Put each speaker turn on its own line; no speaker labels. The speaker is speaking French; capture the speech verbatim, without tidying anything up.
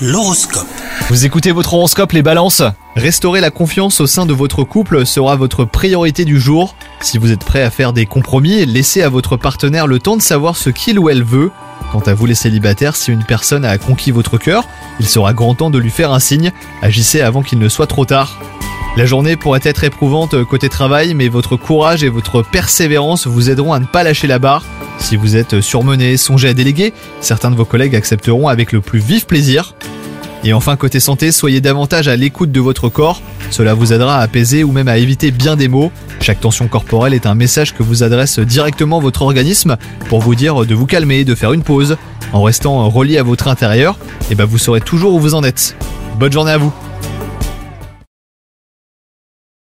L'horoscope.
Vous écoutez votre horoscope les balances ? Restaurer la confiance au sein de votre couple sera votre priorité du jour. Si vous êtes prêt à faire des compromis, laissez à votre partenaire le temps de savoir ce qu'il ou elle veut. Quant à vous les célibataires, si une personne a conquis votre cœur, il sera grand temps de lui faire un signe. Agissez avant qu'il ne soit trop tard. La journée pourrait être éprouvante côté travail, mais votre courage et votre persévérance vous aideront à ne pas lâcher la barre. Si vous êtes surmené, songez à déléguer. Certains de vos collègues accepteront avec le plus vif plaisir. Et enfin, côté santé, soyez davantage à l'écoute de votre corps. Cela vous aidera à apaiser ou même à éviter bien des maux. Chaque tension corporelle est un message que vous adresse directement votre organisme pour vous dire de vous calmer, de faire une pause. En restant relié à votre intérieur, et ben vous saurez toujours où vous en êtes. Bonne journée à vous!